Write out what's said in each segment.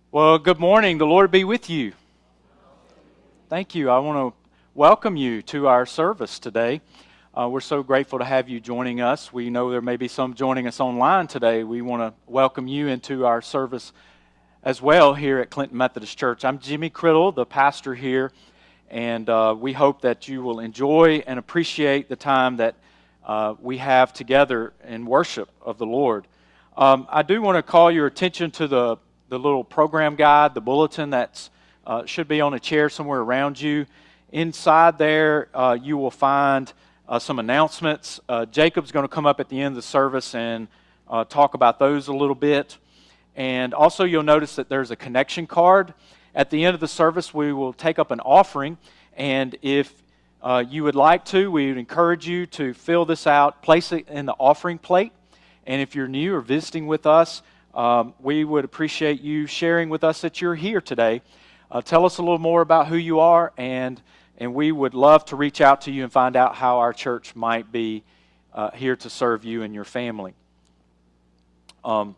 Well, good morning. The Lord be with you. Thank you. I want to welcome you to our service today. We're so grateful to have you joining us. We know there may be some joining us online today. We want to welcome you into our service as well here at Clinton Methodist Church. I'm Jimmy Criddle, the pastor here, and we hope that you will enjoy and appreciate the time that we have together in worship of the Lord. I do want to call your attention to the little program guide, the bulletin that's should be on a chair somewhere around you. Inside there, you will find some announcements. Jacob's going to come up at the end of the service and talk about those a little bit. And also you'll notice that there's a connection card. At the end of the service, we will take up an offering. And if you would like to, we would encourage you to fill this out, place it in the offering plate. And if you're new or visiting with us, we would appreciate you sharing with us that you're here today. Tell us a little more about who you are, and we would love to reach out to you and find out how our church might be here to serve you and your family. Well,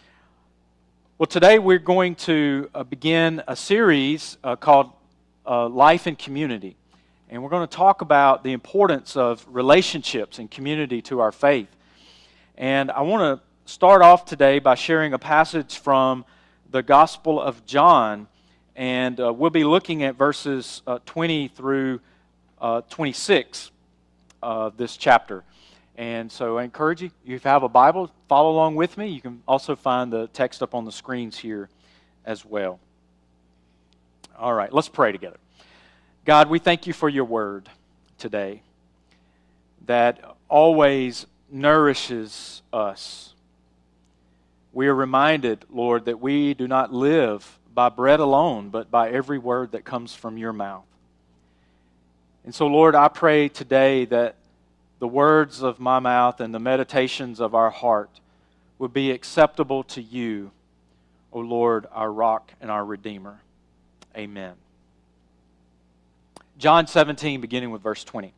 today we're going to begin a series called Life in Community. And we're going to talk about the importance of relationships and community to our faith. And I want to start off today by sharing a passage from the Gospel of John, and we'll be looking at verses 20 through 26 of this chapter. And so I encourage you, if you have a Bible, follow along with me. You can also find the text up on the screens here as well. All right, let's pray together. God, we thank you for your word today that always nourishes us. We are reminded, Lord, that we do not live by bread alone, but by every word that comes from your mouth. And so, Lord, I pray today that the words of my mouth and the meditations of our heart would be acceptable to you, O Lord, our rock and our Redeemer. Amen. John 17, beginning with verse 20.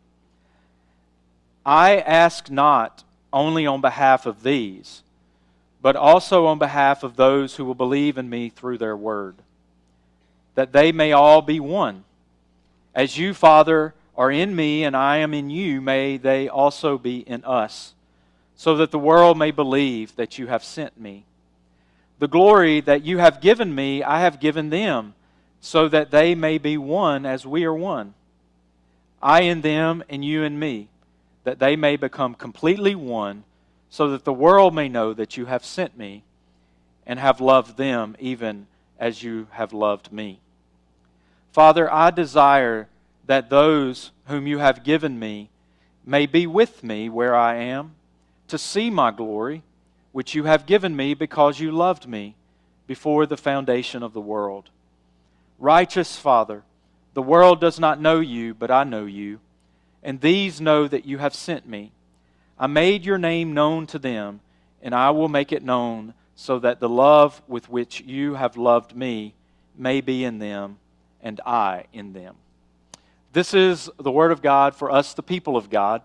I ask not only on behalf of these, but also on behalf of those who will believe in me through their word, that they may all be one. As you, Father, are in me and I am in you, may they also be in us, so that the world may believe that you have sent me. The glory that you have given me, I have given them, so that they may be one as we are one. I in them and you in me, that they may become completely one, so that the world may know that you have sent me and have loved them even as you have loved me. Father, I desire that those whom you have given me may be with me where I am, to see my glory, which you have given me because you loved me before the foundation of the world. Righteous Father, the world does not know you, but I know you, and these know that you have sent me. I made your name known to them, and I will make it known so that the love with which you have loved me may be in them, and I in them. This is the word of God for us, the people of God.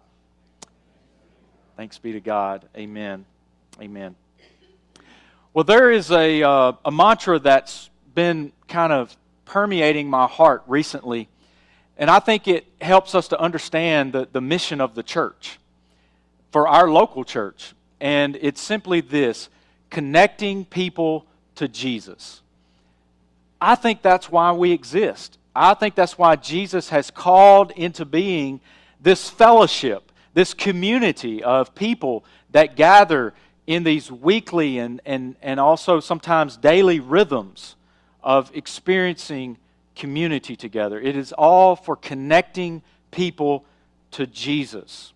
Thanks be to God. Amen. Amen. Well, there is a mantra that's been kind of permeating my heart recently, and I think it helps us to understand the mission of the church, for our local church. And it's simply this: connecting people to Jesus. I think that's why we exist. I think that's why Jesus has called into being this fellowship, this community of people that gather in these weekly and also sometimes daily rhythms of experiencing community together. It is all for connecting people to Jesus.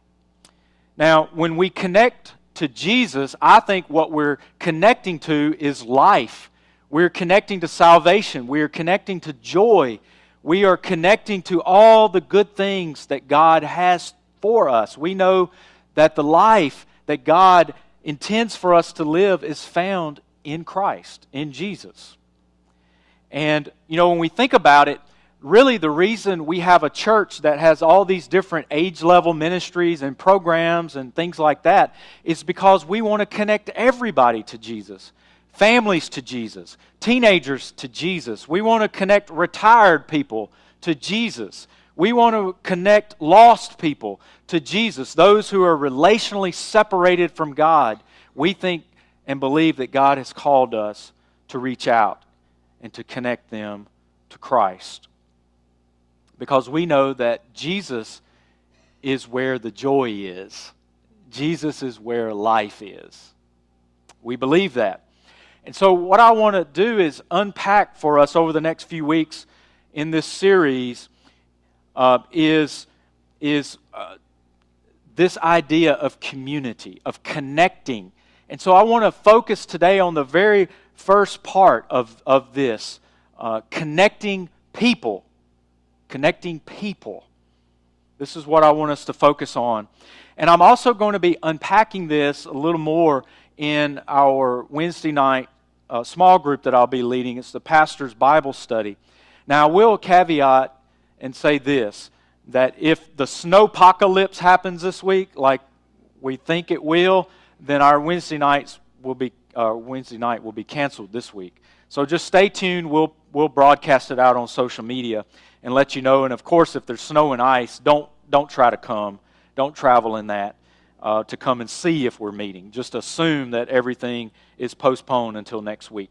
Now, when we connect to Jesus, I think what we're connecting to is life. We're connecting to salvation. We are connecting to joy. We are connecting to all the good things that God has for us. We know that the life that God intends for us to live is found in Christ, in Jesus. And, when we think about it, really the reason we have a church that has all these different age level ministries and programs and things like that is because we want to connect everybody to Jesus. families to Jesus, teenagers to Jesus. We want to connect retired people to Jesus. We want to connect lost people to Jesus, those who are relationally separated from God. We think and believe that God has called us to reach out and to connect them to Christ. Because we know that Jesus is where the joy is. Jesus is where life is. We believe that. And so what I want to do is unpack for us over the next few weeks in this series is this idea of community, of connecting. And so I want to focus today on the very first part of this, connecting people. Connecting people. This is what I want us to focus on. And I'm also going to be unpacking this a little more in our Wednesday night small group that I'll be leading. It's the Pastor's Bible Study. Now, I will caveat and say this, that if the snowpocalypse happens this week, like we think it will, then our Wednesday night will be canceled this week. So just stay tuned. We'll broadcast it out on social media and let you know. And of course, if there's snow and ice, don't try to come. Don't travel in that to come and see if we're meeting. Just assume that everything is postponed until next week.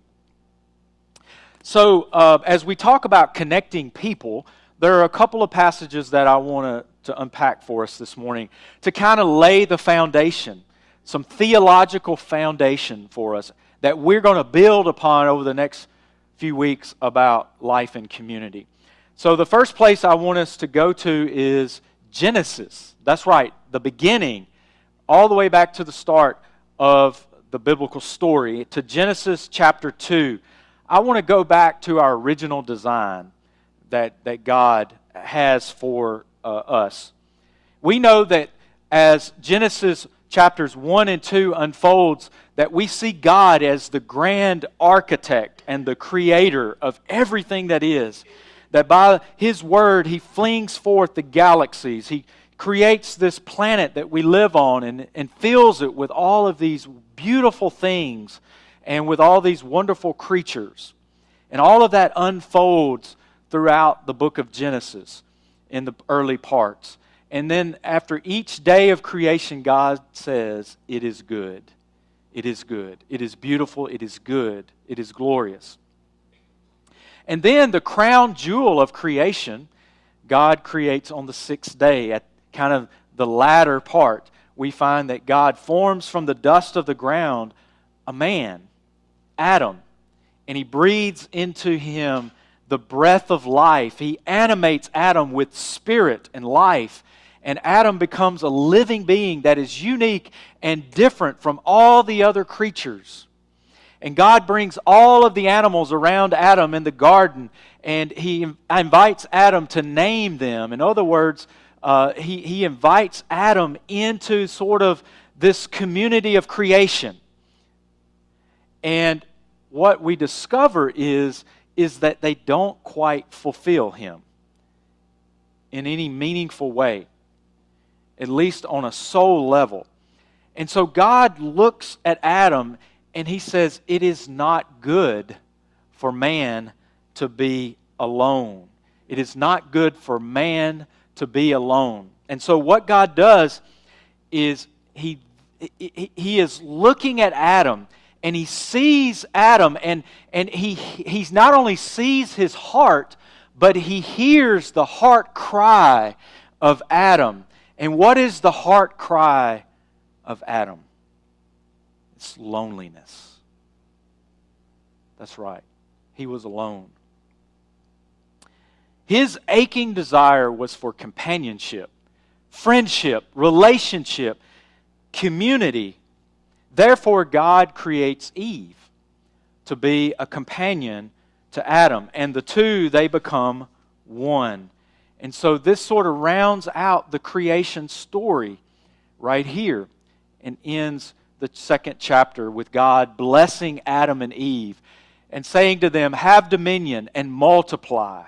So as we talk about connecting people, there are a couple of passages that I want to unpack for us this morning to kind of lay the foundation, some theological foundation for us that we're going to build upon over the next few weeks about life and community. So the first place I want us to go to is Genesis. That's right, the beginning, all the way back to the start of the biblical story, to Genesis chapter 2. I want to go back to our original design that God has for us. We know that as Genesis chapters 1 and 2 unfolds, that we see God as the grand architect and the creator of everything that is. That by His word, He flings forth the galaxies. He creates this planet that we live on and fills it with all of these beautiful things and with all these wonderful creatures. And all of that unfolds throughout the book of Genesis in the early parts. And then after each day of creation, God says, it is good. It is good. It is beautiful. It is good. It is glorious. And then the crown jewel of creation, God creates on the sixth day. At kind of the latter part, we find that God forms from the dust of the ground a man, Adam, and He breathes into him the breath of life. He animates Adam with spirit and life, and Adam becomes a living being that is unique and different from all the other creatures. And God brings all of the animals around Adam in the garden, and He invites Adam to name them. In other words, He invites Adam into sort of this community of creation. And what we discover is that they don't quite fulfill Him in any meaningful way, at least on a soul level. And so God looks at Adam and He says, it is not good for man to be alone. It is not good for man to be alone. And so what God does is He is looking at Adam, and He sees Adam, and He's not only sees his heart, but He hears the heart cry of Adam. And what is the heart cry of Adam? It's loneliness. That's right. He was alone. His aching desire was for companionship, friendship, relationship, community. Therefore, God creates Eve to be a companion to Adam. And the two, they become one. And so this sort of rounds out the creation story right here and ends the second chapter with God blessing Adam and Eve and saying to them, have dominion and multiply.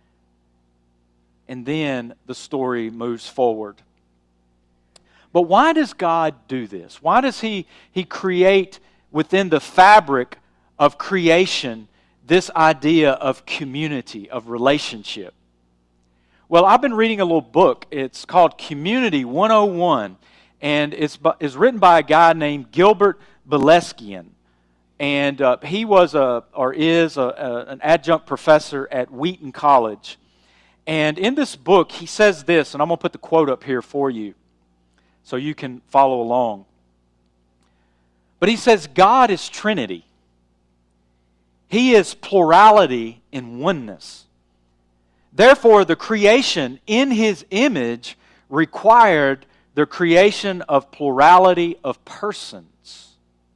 And then the story moves forward. But why does God do this? Why does He create within the fabric of creation this idea of community, of relationship? Well, I've been reading a little book. It's called Community 101, and it's written by a guy named Gilbert Beleskian. And he was an adjunct professor at Wheaton College. And in this book, he says this, and I'm going to put the quote up here for you so you can follow along. But he says, God is Trinity. He is plurality in oneness. Therefore, the creation in His image required the creation of plurality of persons.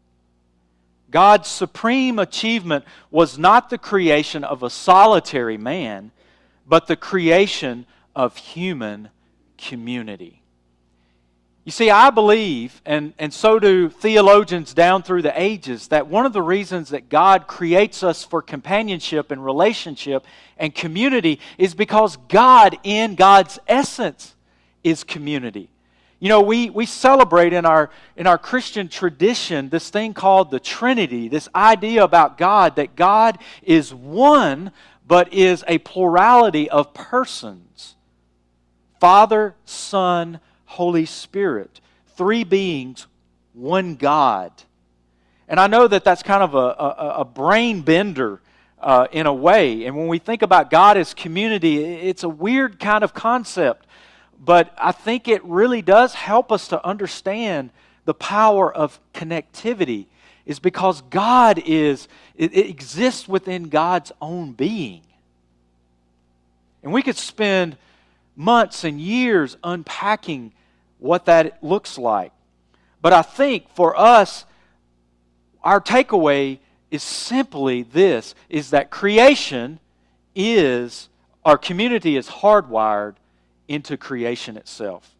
God's supreme achievement was not the creation of a solitary man, but the creation of human community. You see, I believe, and so do theologians down through the ages, that one of the reasons that God creates us for companionship and relationship and community is because God, in God's essence, is community. You know, we celebrate in our Christian tradition this thing called the Trinity, this idea about God, that God is one, but is a plurality of persons. Father, Son, Holy Spirit. Three beings, one God. And I know that that's kind of a brain bender in a way. And when we think about God as community, it's a weird kind of concept. But I think it really does help us to understand the power of connectivity, is because it exists within God's own being. And we could spend months and years unpacking what that looks like. But I think for us, our takeaway is simply this, is that creation is, our community is hardwired into creation itself.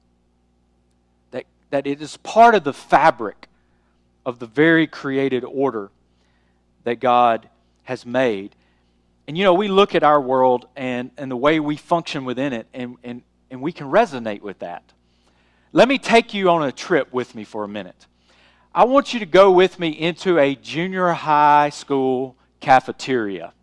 That it is part of the fabric of the very created order that God has made. And you know, we look at our world and the way we function within it, and we can resonate with that. Let me take you on a trip with me for a minute. I want you to go with me into a junior high school cafeteria.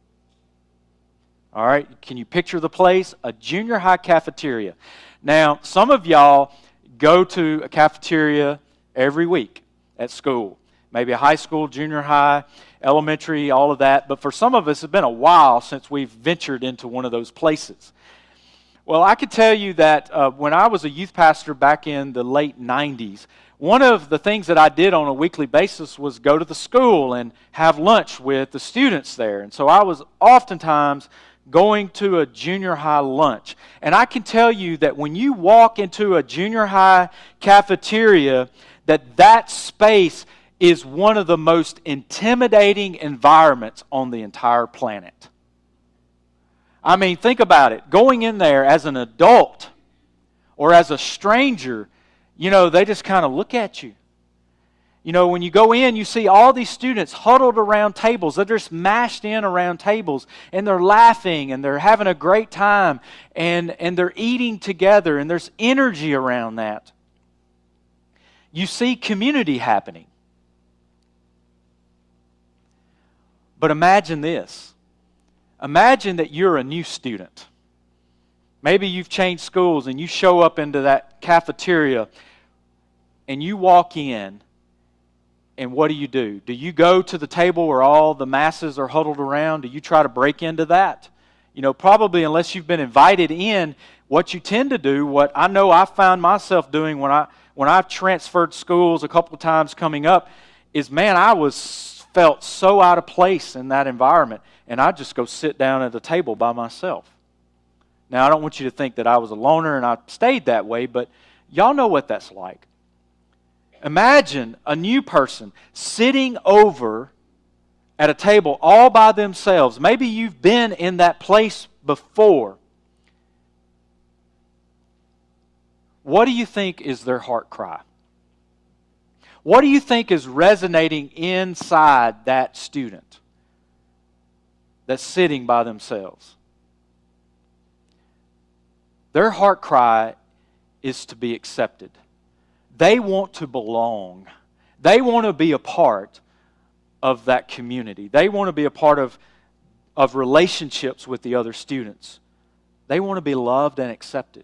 All right, can you picture the place? A junior high cafeteria. Now, some of y'all go to a cafeteria every week at school. Maybe a high school, junior high, elementary, all of that. But for some of us, it's been a while since we've ventured into one of those places. Well, I could tell you that when I was a youth pastor back in the late 90s, one of the things that I did on a weekly basis was go to the school and have lunch with the students there. And so I was oftentimes going to a junior high lunch. And I can tell you that when you walk into a junior high cafeteria, that space is one of the most intimidating environments on the entire planet. I mean, think about it. Going in there as an adult or as a stranger, you know, they just kind of look at you. You know, when you go in, you see all these students huddled around tables. They're just mashed in around tables, and they're laughing, and they're having a great time, and they're eating together, and there's energy around that. You see community happening. But imagine this. Imagine that you're a new student. Maybe you've changed schools and you show up into that cafeteria and you walk in, and what do? Do you go to the table where all the masses are huddled around? Do you try to break into that? You know, probably unless you've been invited in, what you tend to do, what I know I found myself doing when I've transferred schools a couple of times coming up, is, man, I felt so out of place in that environment, and I just go sit down at the table by myself. Now, I don't want you to think that I was a loner and I stayed that way, but y'all know what that's like. Imagine a new person sitting over at a table all by themselves. Maybe you've been in that place before. What do you think is their heart cry? What do you think is resonating inside that student that's sitting by themselves? Their heart cry is to be accepted. They want to belong. They want to be a part of that community. They want to be a part of relationships with the other students. They want to be loved and accepted.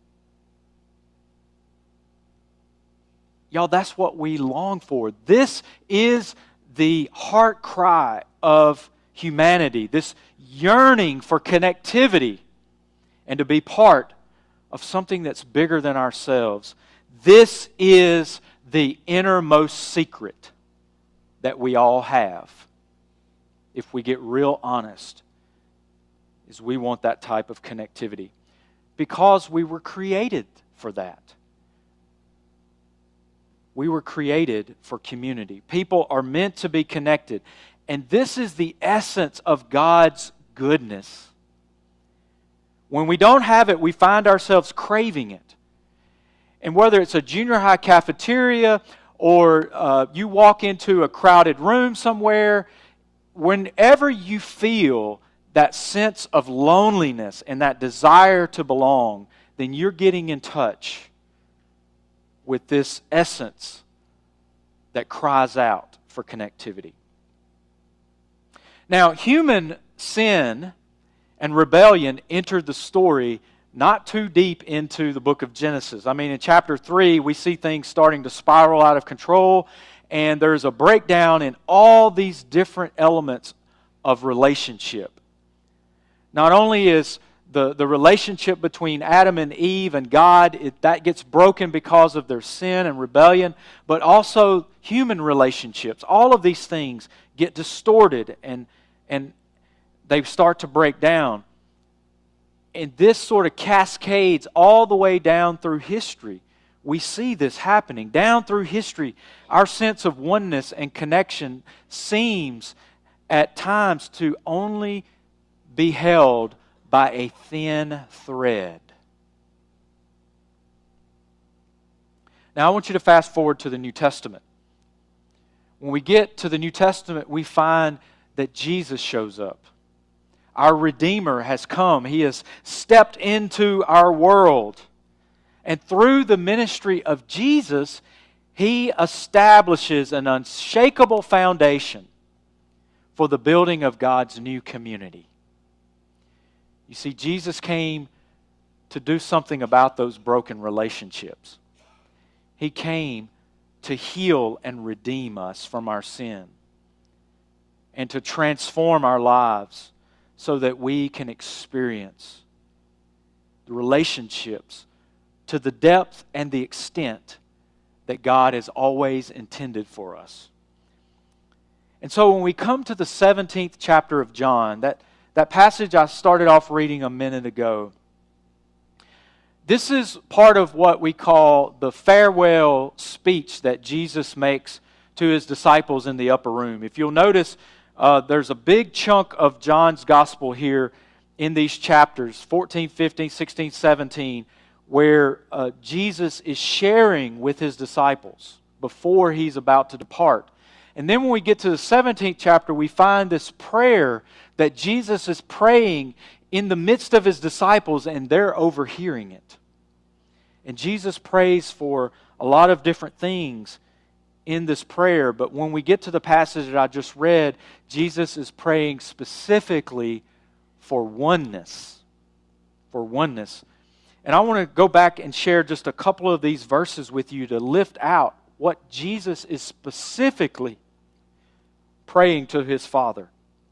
Y'all, that's what we long for. This is the heart cry of humanity, this yearning for connectivity and to be part of something that's bigger than ourselves. This is the innermost secret that we all have. If we get real honest, is we want that type of connectivity because we were created for that. We were created for community. People are meant to be connected. And this is the essence of God's goodness. When we don't have it, we find ourselves craving it. And whether it's a junior high cafeteria or you walk into a crowded room somewhere, whenever you feel that sense of loneliness and that desire to belong, then you're getting in touch with this essence that cries out for connectivity. Now, human sin and rebellion entered the story not too deep into the book of Genesis. I mean, in chapter 3, we see things starting to spiral out of control, and there's a breakdown in all these different elements of relationship. Not only is the relationship between Adam and Eve and God, that gets broken because of their sin and rebellion, but also human relationships. All of these things get distorted and they start to break down. And this sort of cascades all the way down through history. We see this happening. Down through history, our sense of oneness and connection seems at times to only be held by a thin thread. Now I want you to fast forward to the New Testament. When we get to the New Testament, we find that Jesus shows up. Our Redeemer has come. He has stepped into our world. And through the ministry of Jesus, He establishes an unshakable foundation for the building of God's new community. You see, Jesus came to do something about those broken relationships. He came to heal and redeem us from our sin and to transform our lives so that we can experience the relationships to the depth and the extent that God has always intended for us. And so when we come to the 17th chapter of John, that passage I started off reading a minute ago, this is part of what we call the farewell speech that Jesus makes to His disciples in the upper room. If you'll notice, there's a big chunk of John's gospel here in these chapters, 14, 15, 16, 17, where Jesus is sharing with His disciples before He's about to depart. And then when we get to the 17th chapter, we find this prayer that Jesus is praying in the midst of His disciples, and they're overhearing it. And Jesus prays for a lot of different things in this prayer, but when we get to the passage that I just read, Jesus is praying specifically for oneness. For oneness. And I want to go back and share just a couple of these verses with you to lift out what Jesus is specifically praying to His Father.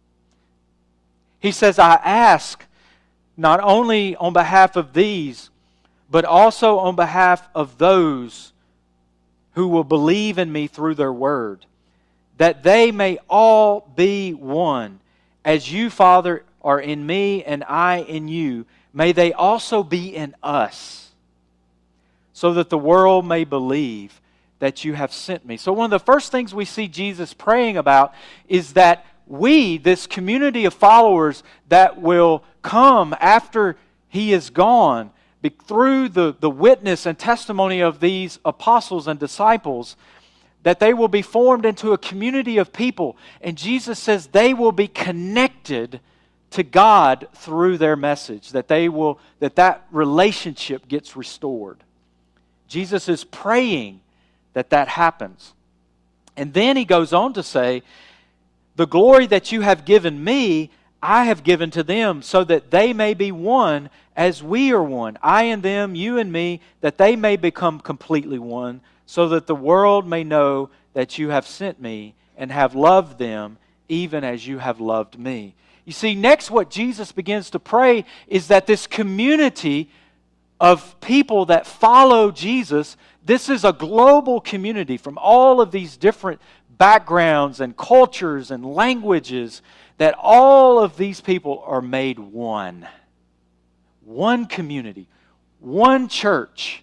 He says, I ask not only on behalf of these, but also on behalf of those who will believe in me through their word, that they may all be one. As you, Father, are in me and I in you, may they also be in us, so that the world may believe that you have sent me. So one of the first things we see Jesus praying about is that we, this community of followers that will come after He is gone, through the witness and testimony of these apostles and disciples, that they will be formed into a community of people. And Jesus says they will be connected to God through their message, that relationship gets restored. Jesus is praying that happens. And then He goes on to say, The glory that you have given me, I have given to them, so that they may be one as we are one. I and them, you and me, that they may become completely one, so that the world may know that you have sent me and have loved them even as you have loved me. You see, next what Jesus begins to pray is that this community of people that follow Jesus, this is a global community from all of these different backgrounds and cultures and languages, that all of these people are made one. One community, one church.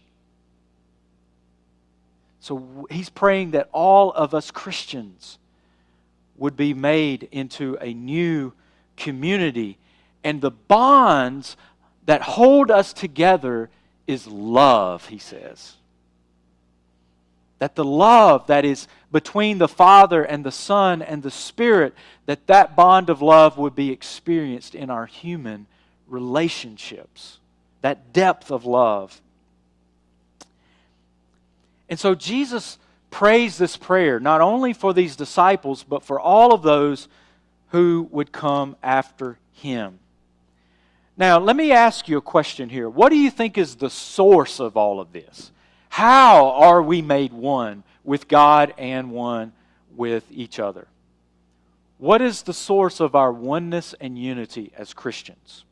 So he's praying that all of us Christians would be made into a new community. And the bonds that hold us together is love, he says. That the love that is between the Father and the Son and the Spirit, that bond of love would be experienced in our human relationships. That depth of love. And so Jesus prays this prayer not only for these disciples, but for all of those who would come after him. Now, let me ask you a question here. What do you think is the source of all of this? How are we made one with God and one with each other? What is the source of our oneness and unity as Christians?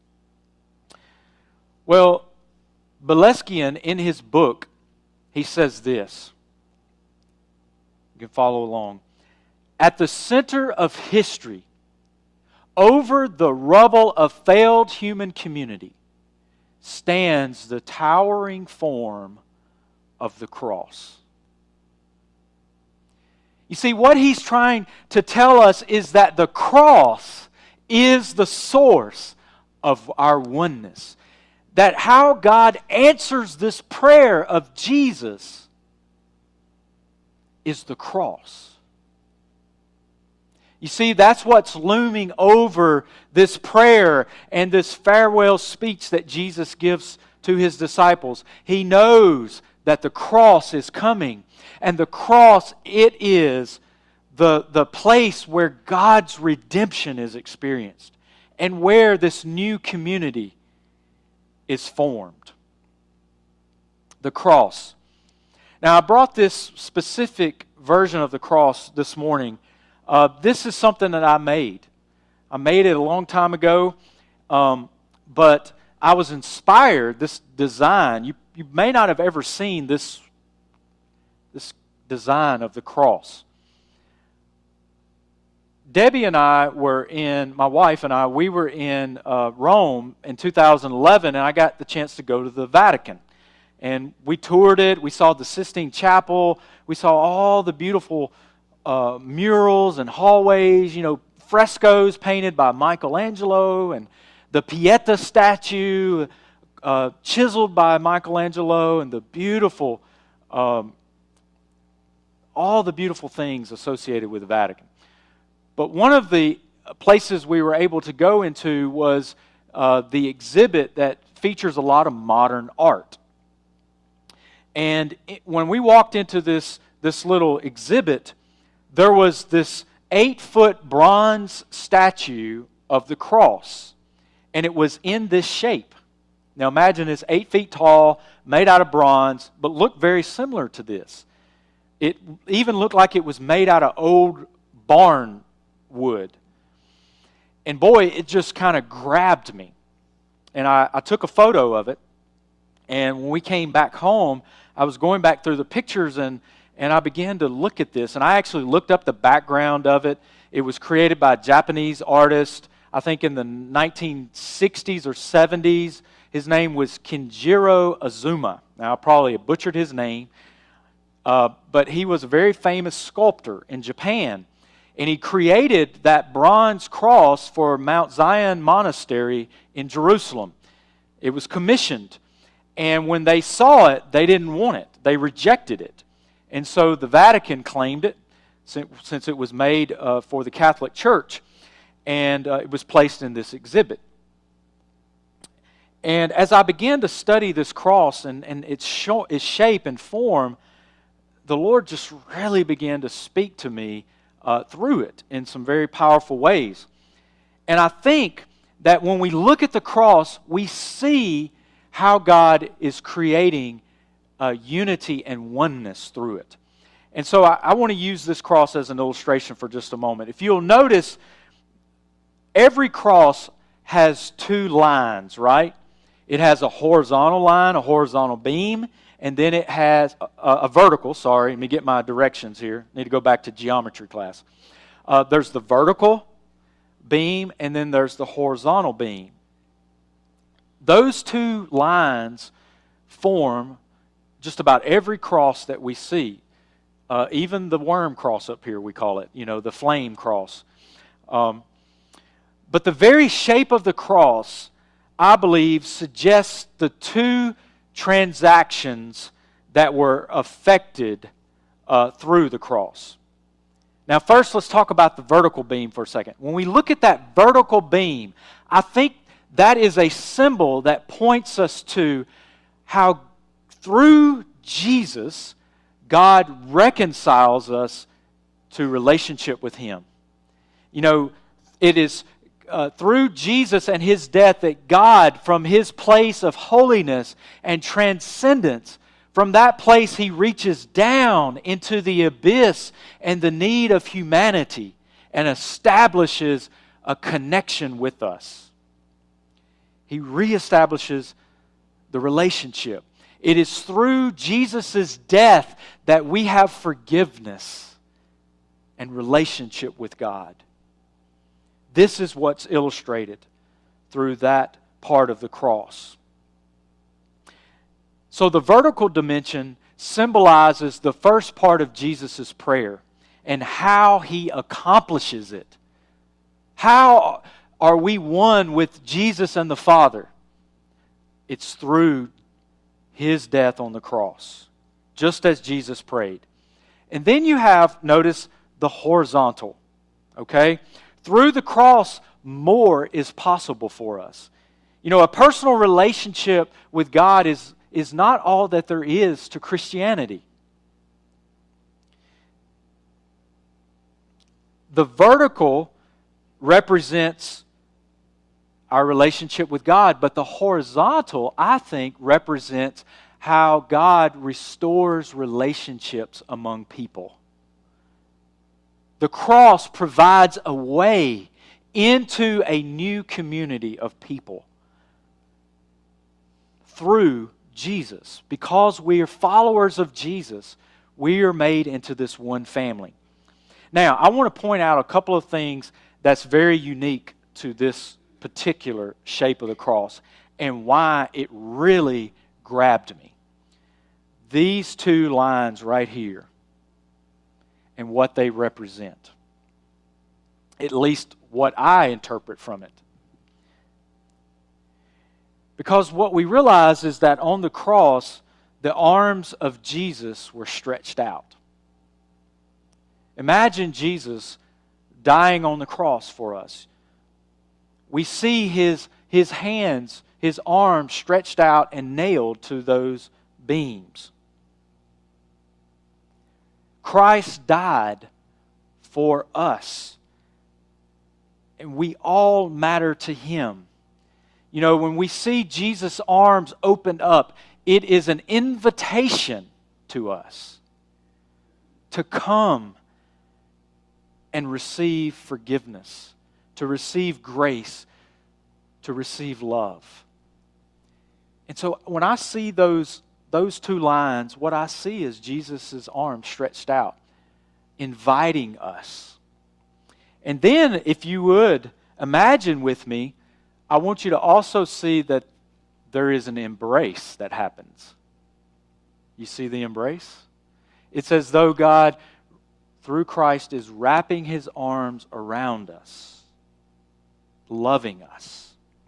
Well, Beleskian, in his book, he says this. You can follow along. At the center of history, over the rubble of failed human community, stands the towering form of the cross. You see, what he's trying to tell us is that the cross is the source of our oneness. That how God answers this prayer of Jesus is the cross. You see, that's what's looming over this prayer and this farewell speech that Jesus gives to his disciples. He knows that the cross is coming. And the cross, it is the place where God's redemption is experienced. And where this new community is formed. The cross. Now, I brought this specific version of the cross this morning. This is something that I made. I made it a long time ago, but I was inspired, this design. You may not have ever seen this design of the cross. Debbie and I my wife and I, we were in Rome in 2011, and I got the chance to go to the Vatican. And we toured it. We saw the Sistine Chapel. We saw all the beautiful murals and hallways, frescoes painted by Michelangelo, and the Pieta statue chiseled by Michelangelo, and the beautiful, all the beautiful things associated with the Vatican. But one of the places we were able to go into was the exhibit that features a lot of modern art. And when we walked into this little exhibit, there was this 8-foot bronze statue of the cross. And it was in this shape. Now imagine it's 8 feet tall, made out of bronze, but looked very similar to this. It even looked like it was made out of old barn wood. And boy, it just kind of grabbed me. And I took a photo of it. And when we came back home, I was going back through the pictures and I began to look at this. And I actually looked up the background of it. It was created by a Japanese artist, I think in the 1960s or 70s. His name was Kenjiro Azuma. Now, I probably butchered his name. But he was a very famous sculptor in Japan. And he created that bronze cross for Mount Zion Monastery in Jerusalem. It was commissioned. And when they saw it, they didn't want it. They rejected it. And so the Vatican claimed it, since it was made for the Catholic Church. And it was placed in this exhibit. And as I began to study this cross and its shape and form, the Lord just really began to speak to me through it in some very powerful ways. And I think that when we look at the cross, we see how God is creating unity and oneness through it. And so I want to use this cross as an illustration for just a moment. If you'll notice, every cross has two lines, right? It has a horizontal line, a horizontal beam, and then it has a vertical. Sorry, let me get my directions here. Need to go back to geometry class. There's the vertical beam, and then there's the horizontal beam. Those two lines form just about every cross that we see. Even the worm cross up here, we call it, the flame cross. But the very shape of the cross, I believe, suggests the two transactions that were affected through the cross. Now, first, let's talk about the vertical beam for a second. When we look at that vertical beam, I think that is a symbol that points us to how through Jesus, God reconciles us to relationship with Him. It is through Jesus and His death that God, from His place of holiness and transcendence, from that place He reaches down into the abyss and the need of humanity and establishes a connection with us. He reestablishes the relationship. It is through Jesus' death that we have forgiveness and relationship with God. This is what's illustrated through that part of the cross. So the vertical dimension symbolizes the first part of Jesus' prayer and how He accomplishes it. How are we one with Jesus and the Father? It's through His death on the cross, just as Jesus prayed. And then you have, notice, the horizontal. Okay? Through the cross, more is possible for us. A personal relationship with God is not all that there is to Christianity. The vertical represents our relationship with God, but the horizontal, I think, represents how God restores relationships among people. The cross provides a way into a new community of people through Jesus. Because we are followers of Jesus, we are made into this one family. Now, I want to point out a couple of things that's very unique to this particular shape of the cross and why it really grabbed me. These two lines right here and what they represent. At least what I interpret from it. Because what we realize is that on the cross, the arms of Jesus were stretched out. Imagine Jesus dying on the cross for us. We see His hands, His arms stretched out and nailed to those beams. Christ died for us. And we all matter to Him. When we see Jesus' arms opened up, it is an invitation to us to come and receive forgiveness, to receive grace, to receive love. And so when I see those two lines, what I see is Jesus' arms stretched out, inviting us. And then, if you would, imagine with me, I want you to also see that there is an embrace that happens. You see the embrace? It's as though God, through Christ, is wrapping His arms around us, loving us.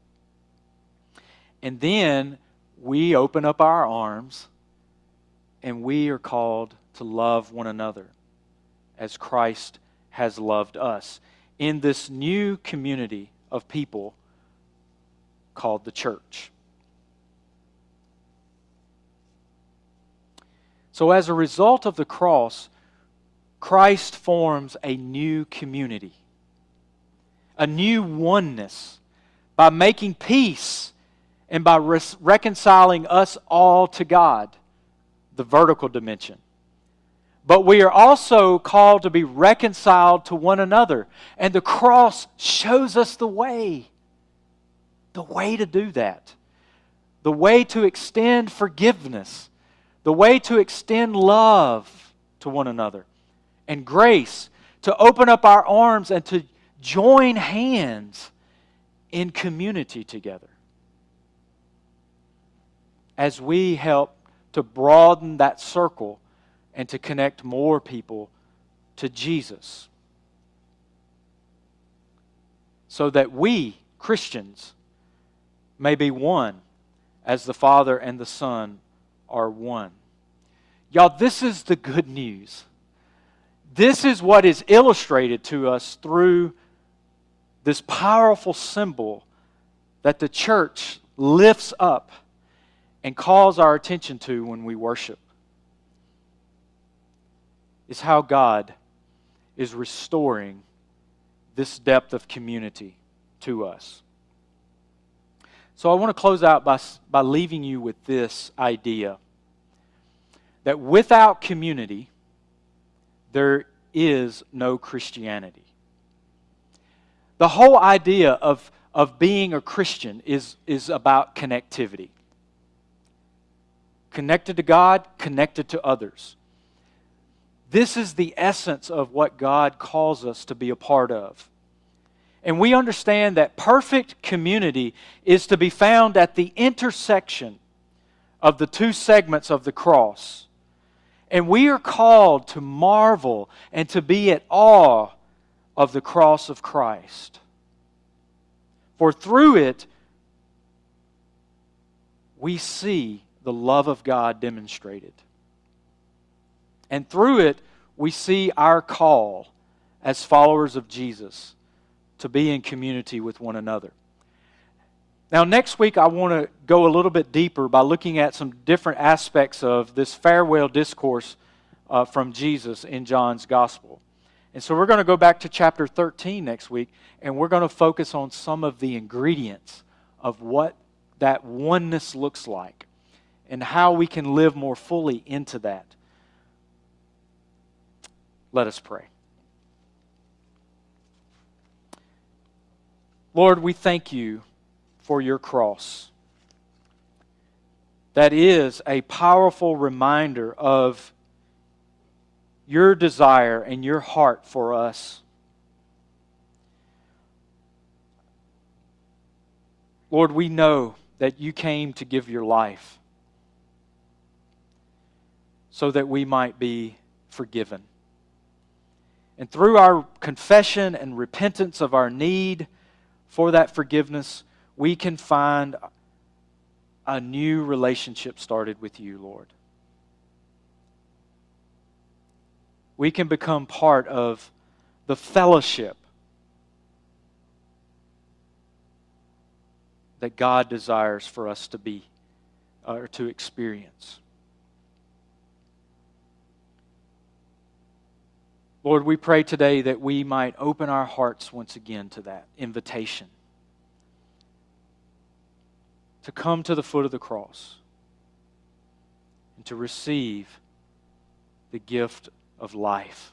And then we open up our arms and we are called to love one another as Christ has loved us in this new community of people called the church. So as a result of the cross, Christ forms a new community, a new oneness, by making peace and by reconciling us all to God, the vertical dimension. But we are also called to be reconciled to one another. And the cross shows us the way to do that. The way to extend forgiveness. The way to extend love to one another. And grace to open up our arms and to join hands in community together. As we help to broaden that circle and to connect more people to Jesus. So that we, Christians, may be one as the Father and the Son are one. Y'all, this is the good news. This is what is illustrated to us through this powerful symbol that the church lifts up and calls our attention to when we worship. Is how God is restoring this depth of community to us. So I want to close out by leaving you with this idea that without community, there is no Christianity. The whole idea of being a Christian is about connectivity. Connected to God, connected to others. This is the essence of what God calls us to be a part of. And we understand that perfect community is to be found at the intersection of the two segments of the cross. And we are called to marvel and to be at awe of the cross of Christ. For through it, we see the love of God demonstrated. And through it, we see our call as followers of Jesus to be in community with one another. Now, next week, I want to go a little bit deeper by looking at some different aspects of this farewell discourse from Jesus in John's Gospel. And so we're going to go back to chapter 13 next week, and we're going to focus on some of the ingredients of what that oneness looks like and how we can live more fully into that. Let us pray. Lord, we thank you for your cross. That is a powerful reminder of your desire and your heart for us. Lord, we know that you came to give your life so that we might be forgiven. And through our confession and repentance of our need for that forgiveness, we can find a new relationship started with you, Lord. We can become part of the fellowship that God desires for us to be or to experience. Lord, we pray today that we might open our hearts once again to that invitation to come to the foot of the cross and to receive the gift of life.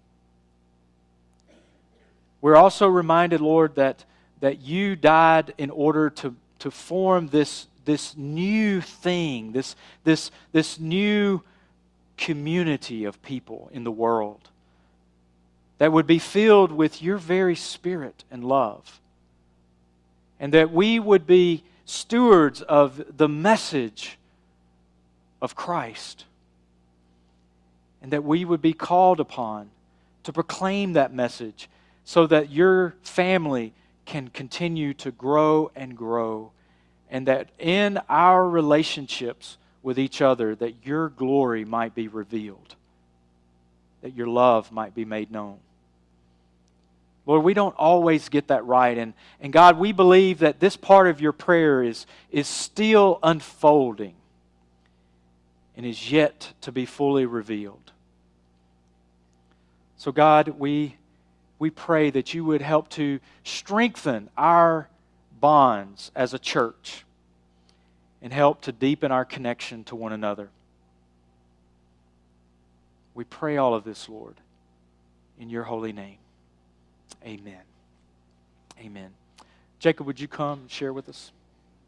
We're also reminded, Lord, that you died in order to form this new thing, this new community of people in the world that would be filled with your very Spirit and love. And that we would be stewards of the message of Christ. And that we would be called upon to proclaim that message so that your family can continue to grow and grow. And that in our relationships with each other, that your glory might be revealed. That your love might be made known. Lord, we don't always get that right. And God, we believe that this part of your prayer is still unfolding and is yet to be fully revealed. So God, we pray that you would help to strengthen our bonds as a church and help to deepen our connection to one another. We pray all of this, Lord, in your holy name. Amen. Amen. Jacob, would you come and share with us?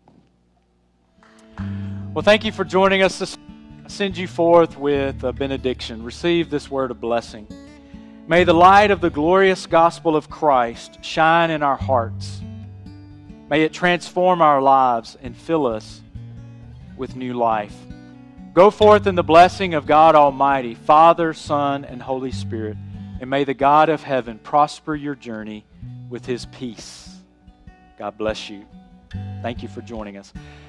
Well, thank you for joining us this morning. I send you forth with a benediction. Receive this word of blessing. May the light of the glorious gospel of Christ shine in our hearts. May it transform our lives and fill us with new life. Go forth in the blessing of God Almighty, Father, Son, and Holy Spirit, and may the God of heaven prosper your journey with His peace. God bless you. Thank you for joining us.